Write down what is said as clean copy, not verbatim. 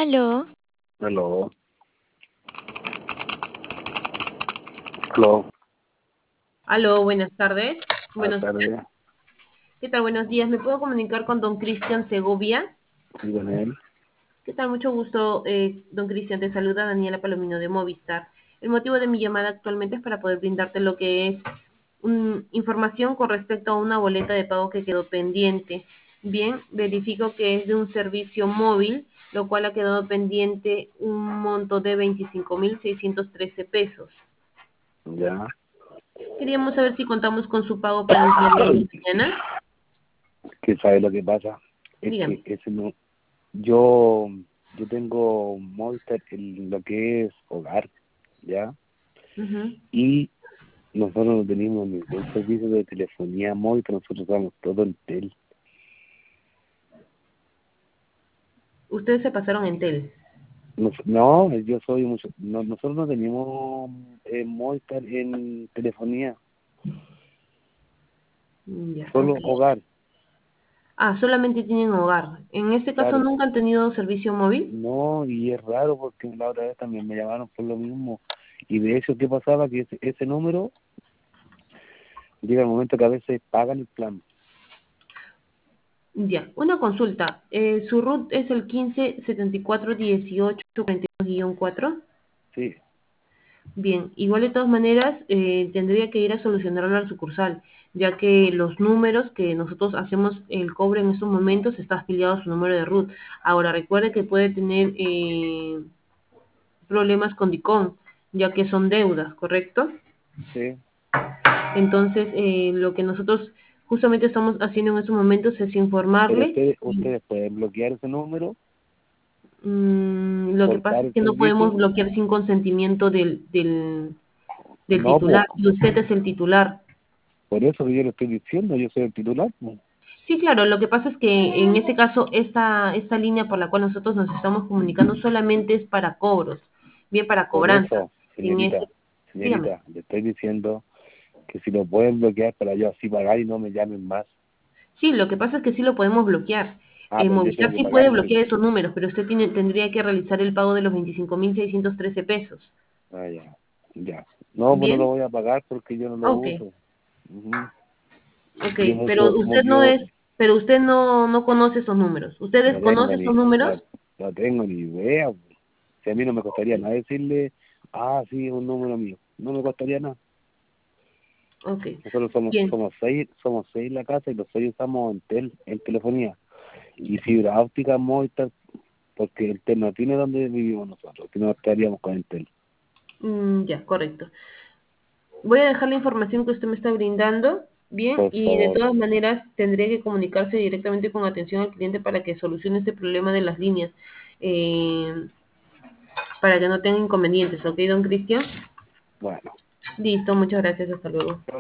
Aló, Aló, aló, Aló, buenas tardes. buenas Buenos días. tardes, ¿Qué tal? Buenos días. ¿Me puedo comunicar con don Cristian Segovia? sí, con él. ¿Qué tal? Mucho gusto, don Cristian. Te saluda Daniela Palomino de Movistar. El motivo de mi llamada actualmente es para poder brindarte lo que es información con respecto a una boleta de pago que quedó pendiente. Bien, verifico que es de un servicio móvil, lo cual ha quedado pendiente un monto de 25.613 pesos. Ya, Queríamos saber si contamos con su pago para el día de hoy y mañana. que sabe lo que pasa, es que Dígame. ese no, yo, yo tengo Movistar en lo que es hogar, ya, Ujú. y nosotros no tenemos ningún servicio de telefonía móvil, nosotros usamos todo el tel. Ustedes se pasaron en Tel. No, yo soy mucho, nosotros no tenemos Movistar en telefonía, Ya, ok. solo hogar, Ah, solamente tienen hogar. En este caso, claro. ¿nunca han tenido servicio móvil? No, y es raro porque la otra vez también me llamaron por lo mismo. Y de hecho, ¿qué pasaba? Que ese número llega el momento que a veces pagan el plan. Ya, una consulta. ¿Su RUT es el 15741842-4? Sí, Bien, igual de todas maneras, tendría que ir a solucionarlo al sucursal, ya que los números que nosotros hacemos el cobro en estos momentos está afiliado a su número de RUT. Ahora, recuerde que puede tener problemas con DICOM, ya que son deudas, ¿correcto? sí. Entonces, lo que nosotros justamente estamos haciendo en estos momentos es Pero informarle. ustedes pueden bloquear ese número, Lo que pasa cortar es el que no podemos servicio. bloquear sin consentimiento del No, pues, titular, y usted es el titular. por eso que yo le estoy diciendo, yo soy el titular, pues. Sí, claro, lo que pasa es que en este caso, esta línea por la cual nosotros nos estamos comunicando solamente es para cobros, bien para Por cobranza. eso, En ese, dígame. señorita, le estoy diciendo que si lo pueden bloquear para yo así pagar y no me llamen más. Sí, lo que pasa es que sí lo podemos bloquear. Ah, pero yo Movistar tengo que sí puede pagar igual. bloquear esos números, pero usted tendría que realizar el pago de los 25.613 pesos. Ah, ya, ya. No, pues no lo ¿Bien? voy a pagar porque yo no lo Ok, uso. Ujú. ok, Yo pero mucho, usted no yo es, pero usted no conoce esos números. ¿Usted no tengo desconoce esos números? no tengo ni idea. Si a mí no me costaría nada decirle, ah, sí, es un número mío. No me costaría nada. Ok, Nosotros bien. somos seis en la casa y los seis usamos en telefonía. Y fibra óptica Movistar, porque el tel no tiene donde vivimos nosotros, que no estaríamos con el tel. Ya, correcto. Voy a dejar la información que usted me está brindando, bien, Por y de favor, todas maneras tendría que comunicarse directamente con atención al cliente para que solucione este problema de las líneas, eh, para que no tenga inconvenientes, ¿ok, don Cristian? bueno. Listo, muchas gracias, hasta luego.